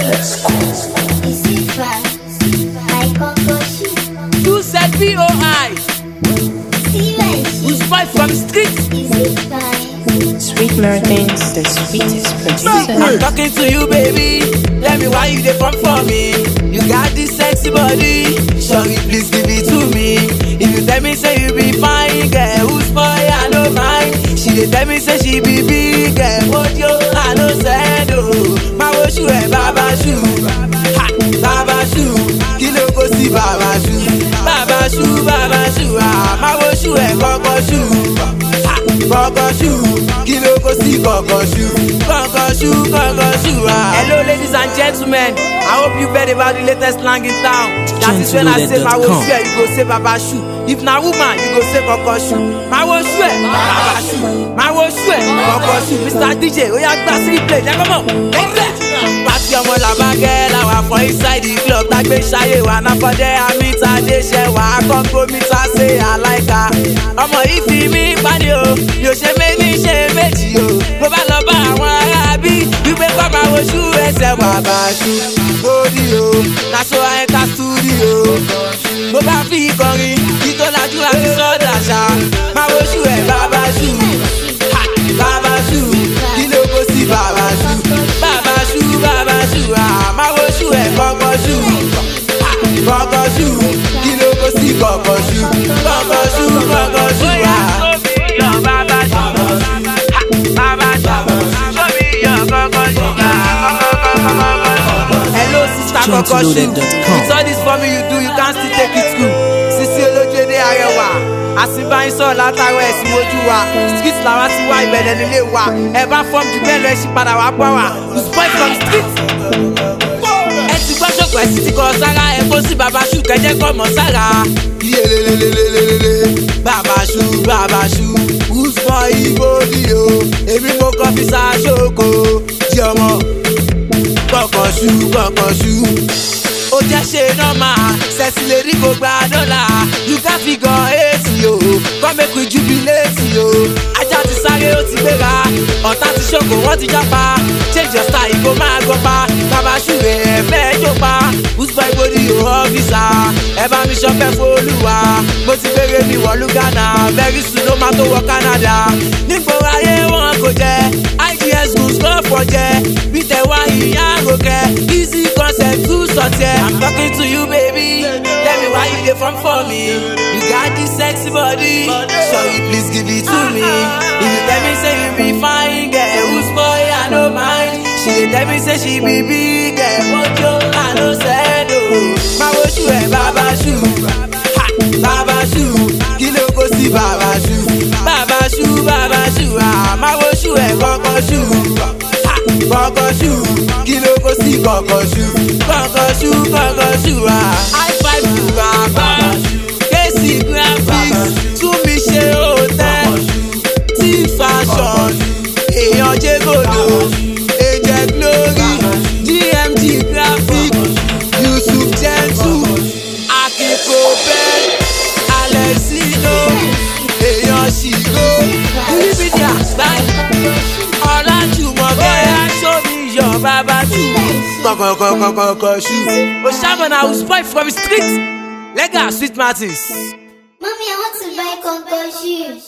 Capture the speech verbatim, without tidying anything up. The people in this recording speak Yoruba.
You said B O I. Who's boy from street? Sweet Marathons, the sweetest producer. I'm talking to you, baby. Tell me why you dey come for me. You got this sexy body. Sorry, please give it to me. If you tell me say you be fine, girl, who's boy I no mind. She dey tell me say she be big, girl, but yo I no send oh. My wo shoe eh, baba shoe, ha, baba shoe. Kilo go see baba shoe, baba shoe, baba shoe. Ah, my wo shoe eh, koko shoe, ha, koko shoe. Kilo go see koko shoe, koko shoe, koko shoe. Ah. Hello, ladies and gentlemen. I hope you heard about the latest slang in town. That is when I say my wo shoe, you go say baba shoe. If na woman, you go say koko shoe. My wo shoe, baba shoe. My wo shoe, koko shoe. Mister D J, oya gba three play. Yeah, come on. Party ọmọ làbágẹ́ làwà for inside the club. Tagbe ṣayé wa náà fọdẹ́ àmìta dé ṣẹ wà á kọ́ gómìtà ṣe àláìka. Ọmọ yìí fi mí pàdé o, yóò ṣe méjì ṣe méjì o. Mo bá lọ bá àwọn ará bí wípé kọ́ máa wo ṣú ẹsẹ̀ bàbá ṣú. Lórí o, naṣọ àyíká studio. Mo bá fi kọrin kí tó lajú àti sọ́dà ṣá. Máa wo ṣú ẹ̀ bàbá ṣú. Bàbá ṣú, kí ló kó sí bàbá ṣú? Bàbá ṣú, bàbá ṣú, ah, máa wo ṣú ẹ̀ kọ́kọ́ ṣú. Kọ́kọ́ ṣú, kí ló kó sí kọ́kọ́ ṣú? Kọ́kọ́ ṣú, kọ́kọ́ ṣú, ah. Bàbá ṣú, bàbá ṣú, sómi yọ kọ́kọ́ ṣú, hello sister kọ́kọ́ ṣú. With all this for me you do, you can't still take it through. Sisi olójúdé arẹwà. Àsìbáyín sọ̀rọ̀ látàrọ ẹ̀sìn ojú wa. Street làwọn ti wá ìbẹ̀rẹ̀ nílé wa. Ẹ bá fọ́ọ̀mù jù bẹ́ẹ̀ lọ ẹṣin padà wá bọ̀ wá. Who's boy from street? Ẹ ti gbọ́ ṣòkò ẹ̀sìn ti kọ sára. Ẹ kó sí bàbá ṣù kẹjẹ kọ́ mọ́ sára. Yelelelelelele. Bàbá ṣù, bàbá ṣù. Who's boy ìbòdì o? Èmi mo kọ́ fi ṣaṣọ́kò. Jí ọmọ. Kọ̀kọ̀ ṣù, kọ̀kọ̀ ṣù. Ó jẹ́ ṣe nọ́mà, sẹ́sì lè rí kó gba dọ́là. You can figure eighty o, come make we jubilate o. Ajá ti sáré ó ti gbéra, ọ̀tá ti ṣògo wọ́n ti jápa. Change your style kó máa gbọ́ pa, bàbá ṣùgbẹ́ ẹ fẹ́ jó pa. Who's boy body o ọ́fíìsà, ẹ bá mi ṣọpẹ́ f'Olúwa. Mo ti gbére mi wọ̀lú Ghana, very soon ó máa tó wọ Canada. Nígboro ayé wọn kò jẹ́, I G S goons kọ́ fọ́ jẹ́. Bí tẹ̀wá ìyá àròkẹ́, easy concept tún sọ̀tẹ̀. I'm talking to you, baby. Tell me why you dey from for me. You got this sexy body. Sorry, please give it to me. If you tell me say you be fine, girl, who's boy I no mind. She dey tell me say she be big, girl, but yo I no send oh. My wo shoe ẹ bàbá shoe, ha, bàbá shoe. Kí ló kó sí bàbá shoe? Bàbá shoe, bàbá shoe. Ah, my wo shoe ẹ kọ́kọ́ shoe. Kọ́kọ́ ṣú, kí ló kó sí kọ́kọ́ ṣú? Kọ́kọ́ ṣú, kọ́kọ́ ṣú, ah. High five to bàbá, K C graphics, tún mi ṣe hotel, T fashion, èèyàn jégòdò, Angel Glory, G M G graphics, Yusuf Gentle, Akiko Ben, Alexino, èèyàn ṣìgò, Olúbídìá báyìí. Your baba too. Koko koko koko shoe. Oshamana who's boy from the street. Lega Sweet Martins. Mommy, I want to buy Coco shoes.